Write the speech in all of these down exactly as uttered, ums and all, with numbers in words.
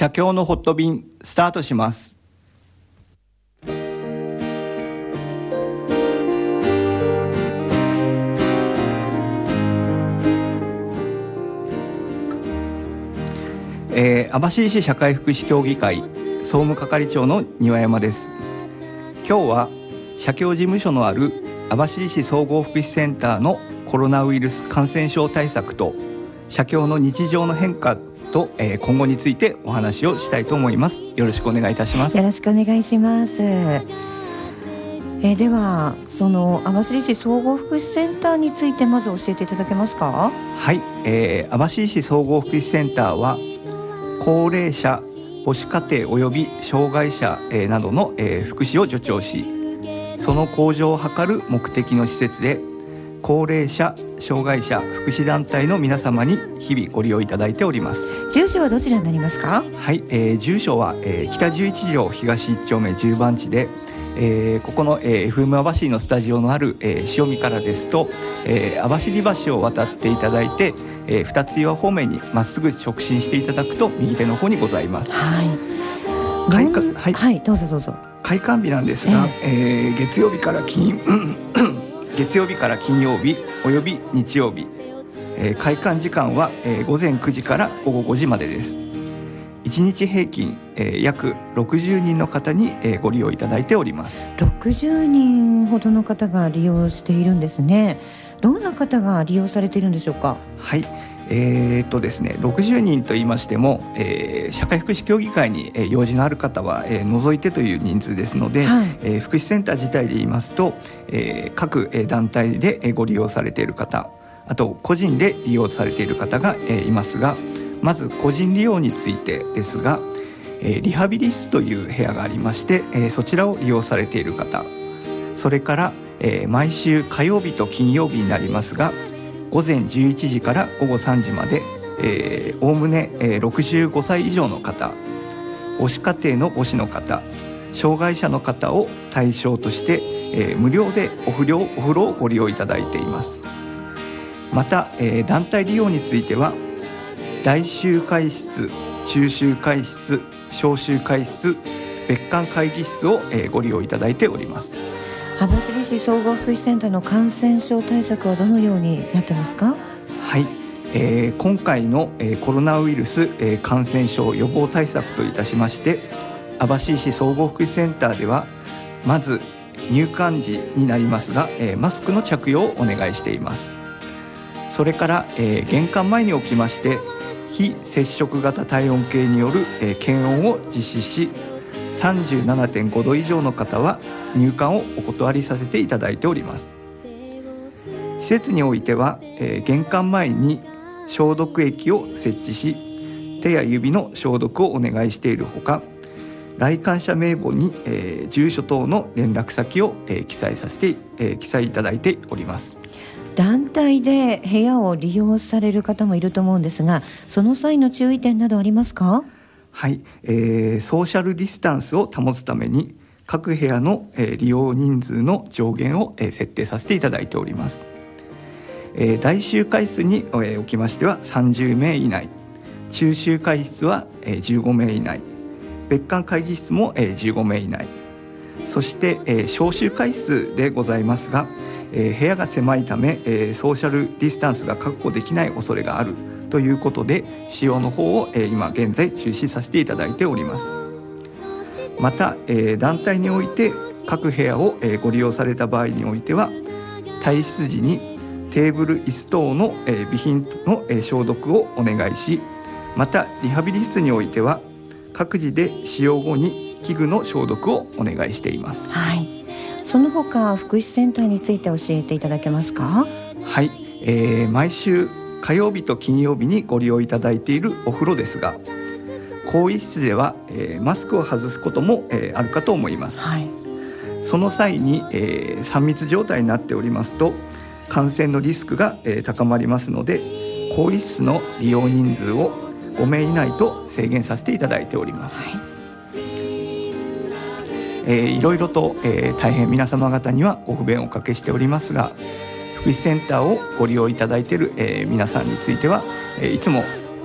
社協のホット便スタートします。えー、網走市社会福祉協議会総務係長の庭山です。今日は社協事務所のある網走市総合福祉センターのコロナウイルス感染症対策と社協の日常の変化と、えー、今後についてお話をしたいと思います。よろしくお願いいたします。 よろしくお願いします。えー、ではその網走市総合福祉センターについてまず教えていただけますか？ はい、えー、網走市総合福祉センターは高齢者、母子家庭及び障害者、えー、などの、えー、福祉を助長し、その向上を図る目的の施設で、高齢者、障害者福祉団体の皆様に日々ご利用いただいております。 住所はどちらになりますか？ はい、えー、住所は、えー、北じゅういち条東いっ丁目じゅう番地で、えー、ここの、えー、エフエム 網走のスタジオのある、えー、塩見からですと、えー、網走橋を渡っていただいて、えー、二つ岩方面にまっすぐ直進していただくと右手の方にございます。 はい、 開館、はい、 はい、どうぞどうぞ。 開館日なんですが、えーえー、月曜日から金月曜日から金曜日および日曜日、えー、開館時間は、えー、午前くじから午後ごじまでです。いちにち平均、えー、約ろくじゅうにんの方に、えー、ご利用いただいております。 ろくじゅうにんほどの方が利用しているんですね。どんな方が利用されているんでしょうか？ はい、えーっとですね、ろくじゅうにんと言いましても、えー、社会福祉協議会に、えー、用事のある方は、えー、除いてという人数ですので、はい、えー、福祉センター自体で言いますと、えー、各、えー、団体で、えー、ご利用されている方、あと個人で利用されている方が、えー、いますが、まず個人利用についてですが、えー、リハビリ室という部屋がありまして、えー、そちらを利用されている方、それから、えー、毎週火曜日と金曜日になりますが、午前じゅういちじから午後さんじまで、えー、おおむね、えー、ろくじゅうごさい以上の方、母子家庭の母子の方、障害者の方を対象として、えー、無料でお風呂、お風呂をご利用いただいています。また、えー、団体利用については大集会室、中集会室、小集会室、別館会議室を、えー、ご利用いただいております。 網走市総合福祉センターの感染症対策はどのようになってますか？ はい、えー、今回の、えー、コロナウイルス、えー、感染症予防対策といたしまして、網走市総合福祉センターではまず入館時になりますが、えー、マスクの着用をお願いしています。それから、えー、玄関前におきまして非接触型体温計による、えー、検温を実施し、 さんじゅうななてんごど以上の方は入館をお断りさせていただいております。施設においては、えー、玄関前に消毒液を設置し、手や指の消毒をお願いしているほか、来館者名簿に、えー、住所等の連絡先を、えー、記載させて、えー、記載いただいております。 団体で部屋を利用される方もいると思うんですが、その際の注意点などありますか？ はい、えー、ソーシャルディスタンスを保つために各部屋の、えー、利用人数の上限を、えー、設定させていただいております。えー、大集会室に、えー、おきましてはさんじゅうめい以内、中集会室は、えー、じゅうごめい以内、別館会議室も、えー、じゅうごめい以内、そして、えー、小集会室でございますが、えー、部屋が狭いため、えー、ソーシャルディスタンスが確保できない恐れがあるということで、使用の方を、えー、今現在中止させていただいております。また、えー、団体において各部屋を、えー、ご利用された場合においては、退出時にテーブル椅子等の、えー、備品の、えー、消毒をお願いし、またリハビリ室においては各自で使用後に器具の消毒をお願いしています。 はい、その他福祉センターについて教えていただけますか？ はい、えー、毎週火曜日と金曜日にご利用いただいているお風呂ですが、更衣室では、えー、マスクを外すことも、えー、あるかと思います。はい、その際に、えー、さん密状態になっておりますと感染のリスクが、えー、高まりますので、更衣室の利用人数をごめい以内と制限させていただいております。はい、えー、いろいろと、えー、大変皆様方にはご不便をおかけしておりますが、福祉センターをご利用いただいている、えー、皆さんについては、えー、いつも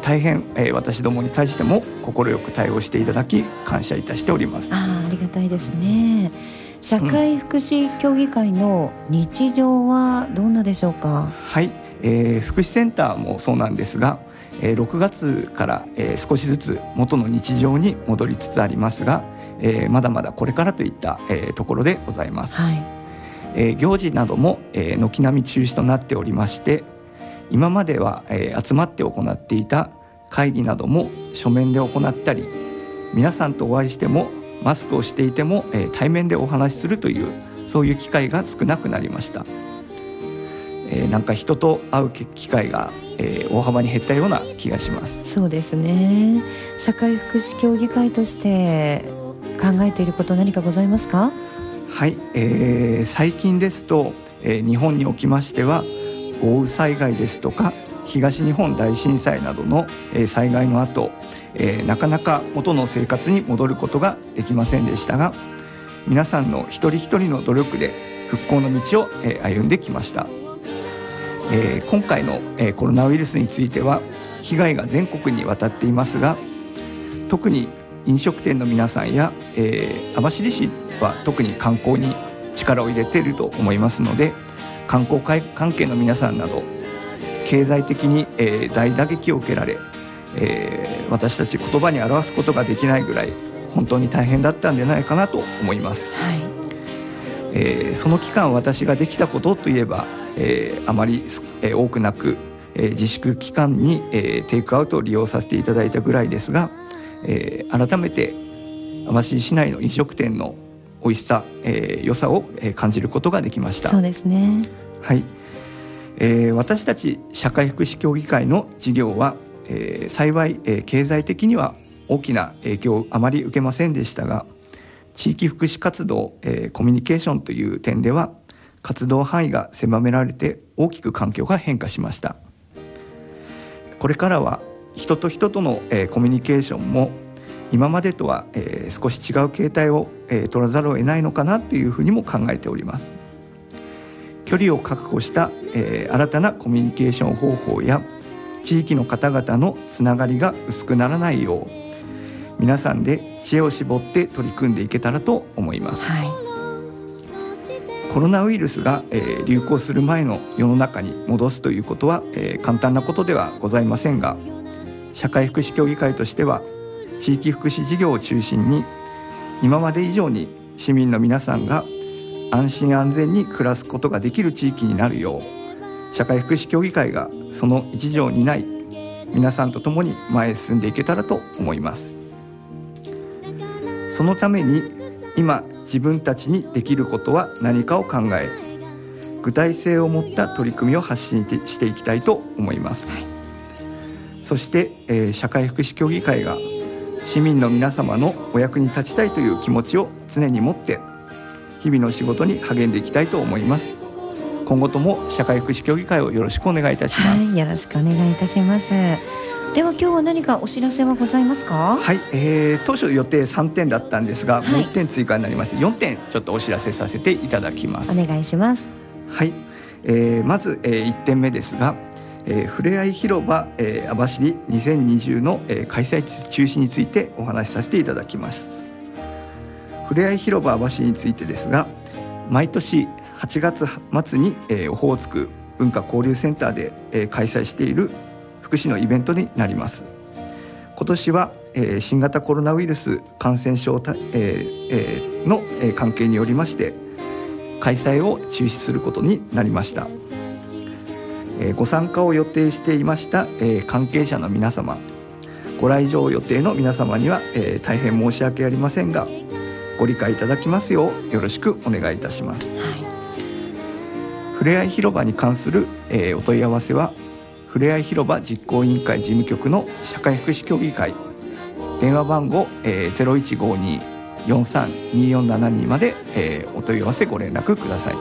大変、えー、私どもに対しても快く対応していただき感謝いたしております。 あ, ありがたいですね。社会福祉協議会の日常はどんなでしょうか？ はい、えー、福祉センターもそうなんですが、えー、ろくがつから、えー、少しずつ元の日常に戻りつつありますが、えー、まだまだこれからといった、えー、ところでございます。はい、えー、行事なども、えー、軒並み中止となっておりまして、今までは、えー、集まって行っていた会議なども書面で行ったり、皆さんとお会いしてもマスクをしていても、えー、対面でお話しするというそういう機会が少なくなりました。えー、なんか人と会う機会が、えー、大幅に減ったような気がします。 そうですね。社会福祉協議会として考えていること何かございますか？ はい、えー、最近ですと、えー、日本におきましては豪雨災害ですとか東日本大震災などの、えー、災害の後、えー、なかなか元の生活に戻ることができませんでしたが、皆さんの一人一人の努力で復興の道を、えー、歩んできました。えー、今回の、えー、コロナウイルスについては被害が全国にわたっていますが、特に飲食店の皆さんや、えー、網走市は特に観光に力を入れていると思いますので、観光関係の皆さんなど経済的に、えー、大打撃を受けられ、えー、私たち言葉に表すことができないぐらい本当に大変だったんじゃないかなと思います。はい、えー、その期間私ができたことといえば、えー、あまり、えー、多くなく、えー、自粛期間に、えー、テイクアウトを利用させていただいたぐらいですが、えー、改めて網走市内の飲食店の美味しさ、えー、良さを、えー、感じることができました。 そうですね。 はい、えー、私たち社会福祉協議会の事業は、えー、幸い、えー、経済的には大きな影響をあまり受けませんでしたが、地域福祉活動、えー、コミュニケーションという点では活動範囲が狭められて大きく環境が変化しました。これからは人と人との、えー、コミュニケーションも今までとは、えー、少し違う形態を、えー、取らざるを得ないのかなというふうにも考えております。距離を確保した、えー、新たなコミュニケーション方法や地域の方々のつながりが薄くならないよう、皆さんで知恵を絞って取り組んでいけたらと思います。はい、コロナウイルスが、えー、流行する前の世の中に戻すということは、えー、簡単なことではございませんが、社会福祉協議会としては地域福祉事業を中心に今まで以上に市民の皆さんが安心安全に暮らすことができる地域になるよう、社会福祉協議会がその一助を担い、皆さんと共に前へ進んでいけたらと思います。そのために今自分たちにできることは何かを考え、具体性を持った取り組みを発信していきたいと思います。はい、そして、えー、社会福祉協議会が市民の皆様のお役に立ちたいという気持ちを常に持って日々の仕事に励んでいきたいと思います。今後とも社会福祉協議会をよろしくお願いいたします。 はい、よろしくお願いいたします。では今日は何かお知らせはございますか？ はい、えー、当初予定さんてんだったんですが、はい、もういってん追加になりましてよんてんちょっとお知らせさせていただきます。 お願いします。 はい、えー、まず、えー、いってんめですが、えー、ふれあい広場、えー、網走にせんにじゅうの、えー、開催中止についてお話しさせていただきます。ふれあい広場網走についてですが、毎年はちがつ末に、えー、オホーツク文化交流センターで、えー、開催している福祉のイベントになります。今年は、えー、新型コロナウイルス感染症、えーえー、の、えー、関係によりまして開催を中止することになりました。えー、ご参加を予定していました、えー、関係者の皆様、ご来場予定の皆様には、えー、大変申し訳ありませんがご理解いただきますようよろしくお願いいたします。はい、ふれあい広場に関する、えー、お問い合わせはふれあい広場実行委員会事務局の社会福祉協議会電話番号、えー、ゼロいちごに よんさんによんななに まで、えー、お問い合わせご連絡ください。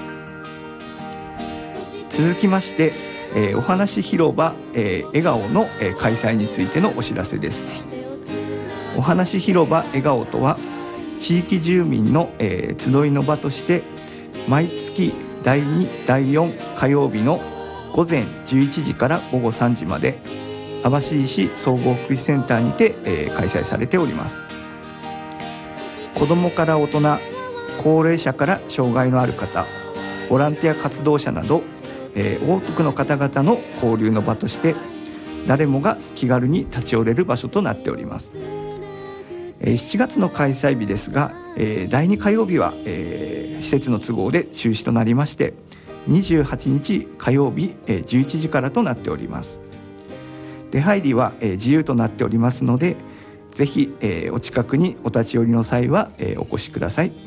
続きまして、えー、お話広場、えー、笑顔の、えー、開催についてのお知らせです。お話広場笑顔とは地域住民の、えー、集いの場として毎月だいに、だいよん火曜日の午前じゅういちじから午後さんじまで網網走市総合福祉センターにて、えー、開催されております。子どもから大人、高齢者から障害のある方、ボランティア活動者など、えー、多くの方々の交流の場として誰もが気軽に立ち寄れる場所となっております。えー、しちがつの開催日ですが、えー、だいに火曜日は、えー、施設の都合で中止となりまして、にじゅうはちにち火曜日、えー、じゅういちじからとなっております。出入りは、えー、自由となっておりますので、ぜひ、えー、お近くにお立ち寄りの際は、えー、お越しください。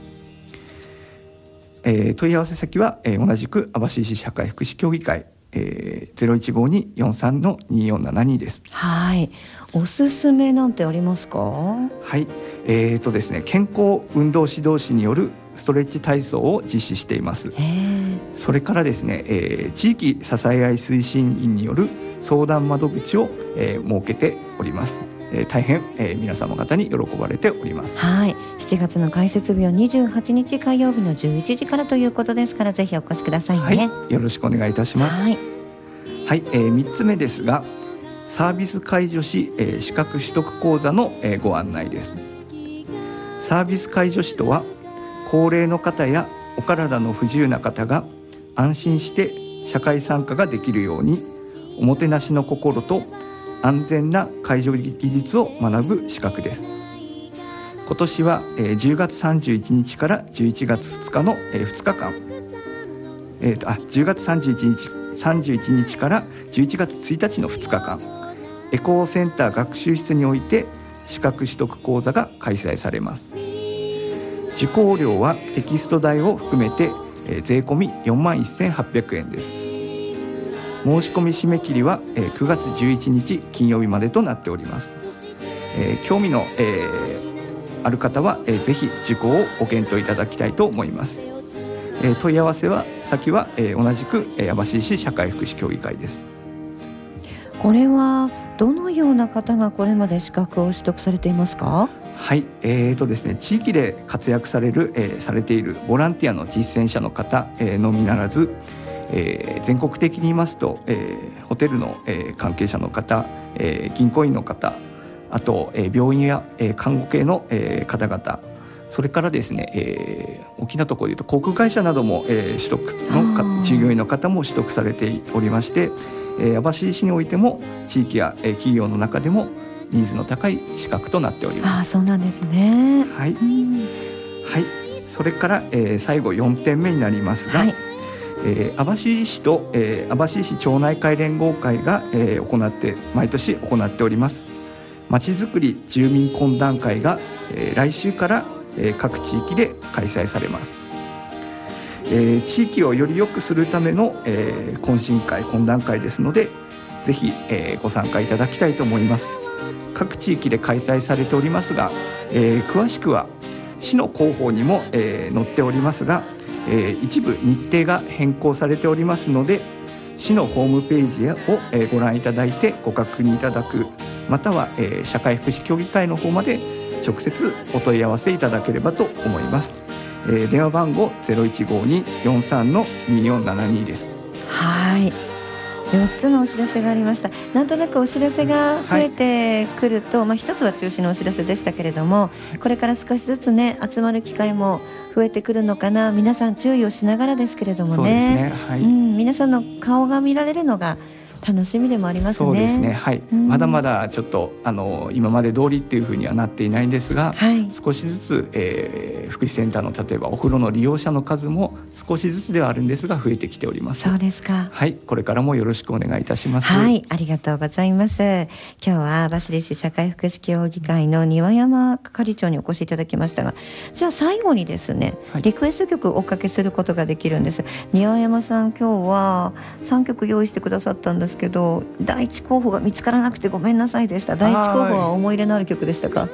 えー、問い合わせ先は、えー、同じく網走市社会福祉協議会、えー、ゼロいちごに よんさん のによんななにです。 はい。おすすめなんてありますか？はい、えーとですね、健康運動指導士によるストレッチ体操を実施しています。それからですね、えー、地域支え合い推進員による相談窓口を、えー、設けております。えー、大変、えー、皆様方に喜ばれております。 はい、しちがつの開設日はにじゅうはちにち火曜日のじゅういちじからということですから、ぜひお越しくださいね。 はい、よろしくお願いいたします。はい、はい、えー、みっつめですが、サービス介助士、えー、資格取得講座の、えー、ご案内です。サービス介助士とは、高齢の方やお体の不自由な方が安心して社会参加ができるように、おもてなしの心と安全な介助技術を学ぶ資格です。今年はじゅうがつさんじゅういちにちからじゅういちがつふつかのふつかかん、えーと、あじゅうがつさんじゅういちにち、さんじゅういちにちからじゅういちがつついたちのふつかかん、エコーセンター学習室において資格取得講座が開催されます。受講料はテキスト代を含めて税込みよんまんせんはっぴゃくえんです。申し込み締め切りはくがつじゅういちにち金曜日までとなっております。えー、興味の、えー、ある方は、えー、ぜひ受講をご検討いただきたいと思います。えー、問い合わせは先は、えー、同じく、えー、網走市社会福祉協議会です。 これはどのような方がこれまで資格を取得されていますか？ はい、えーとですね、地域で活躍される、えー、されているボランティアの実践者の方、えー、のみならず、えー、全国的に言いますと、えー、ホテルの、えー、関係者の方、えー、銀行員の方、あと、えー、病院や、えー、看護系の、えー、方々、それからですね、えー、大きなところでいうと航空会社なども、えー、取得の従業員の方も取得されておりまして、えー、網走市においても地域や、えー、企業の中でもニーズの高い資格となっております。 あ、そうなんですね。 はい、はい、それから、えー、最後よんてんめになりますが、はい、えー、網走市と、えー、網走市町内会連合会が、えー、行って毎年行っておりますまちづくり住民懇談会が、えー、来週から、えー、各地域で開催されます。えー、地域をより良くするための、えー、懇親会懇談会ですので、ぜひ、えー、ご参加いただきたいと思います。各地域で開催されておりますが、えー、詳しくは市の広報にも、えー、載っておりますが、えー、一部日程が変更されておりますので、市のホームページを、えー、ご覧いただいてご確認いただく、または、えー、社会福祉協議会の方まで直接お問い合わせいただければと思います。えー、電話番号 ゼロいちごに よんさん のによんななに です。 はい、よっつのお知らせがありました。なんとなくお知らせが増えてくると、はい、まあ、一つは中止のお知らせでしたけれども、これから少しずつね集まる機会も増えてくるのかな。皆さん注意をしながらですけれども ね, そうですね、はい、 うん、皆さんの顔が見られるのが楽しみでもありますね。 そうですね、はい、うん、まだまだちょっとあの今まで通りっていうふうにはなっていないんですが、はい、少しずつ、えー、福祉センターの例えばお風呂の利用者の数も少しずつではあるんですが増えてきております。 そうですか。 はい、これからもよろしくお願いいたします。 はい、ありがとうございます。今日は網走市社会福祉協議会の庭山係長にお越しいただきましたが、じゃあ最後にですね、はい、リクエスト曲をおかけすることができるんです。庭山さん、今日はさんきょく用意してくださったんですけど、第一候補が見つからなくてごめんなさいでした。第一候補は思い入れのある曲でしたか？ いえ、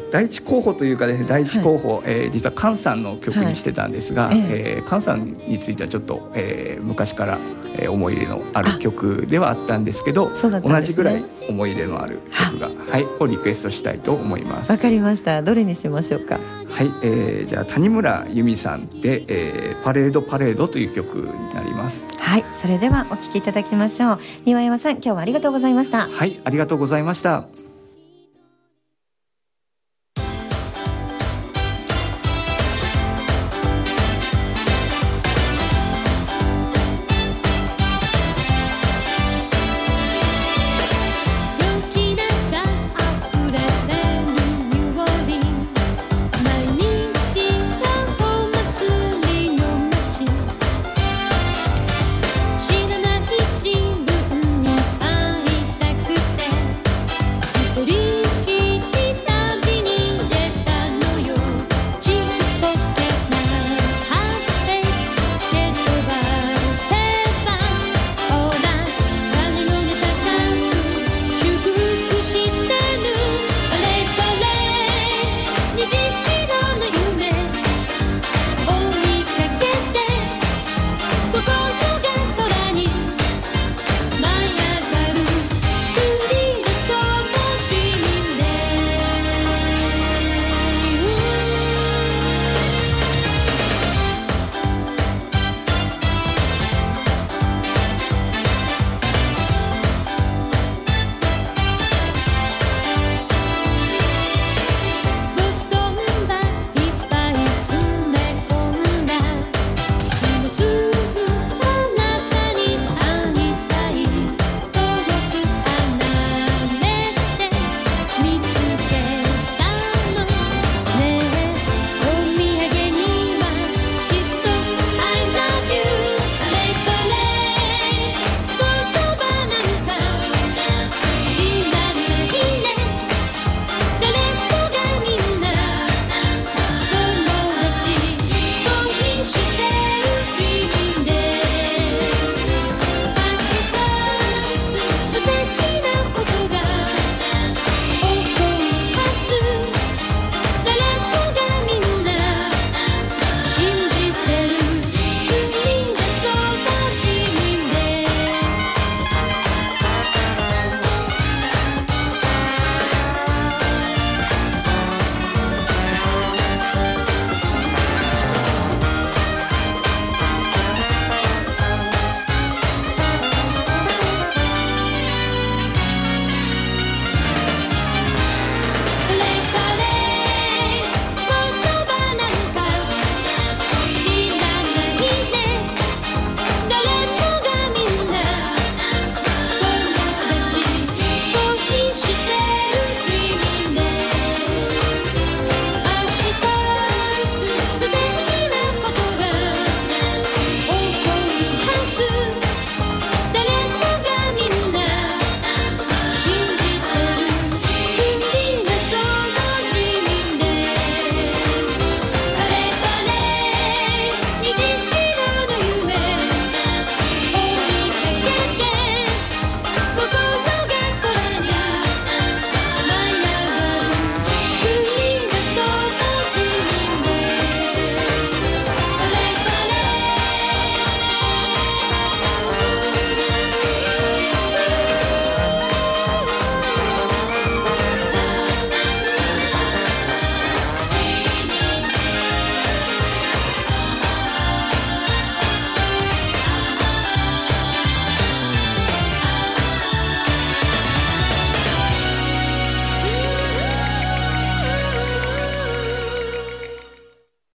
第一候補というかですね、第一候補、はい、えー、実は菅さんの曲にしてたんですが、はい、えー、菅さんについてはちょっと、えー、昔から、えー、思い入れのある曲ではあったんですけど、ね、同じぐらい思い入れのある曲が、はい、をリクエストしたいと思います。 わかりました。どれにしましょうか。 はい、えー、じゃあ谷村由美さんで、えー、パレードパレードという曲になります。 はい、それではお聴きいただきましょう。庭山さん、今日はありがとうございました。 はい、ありがとうございました。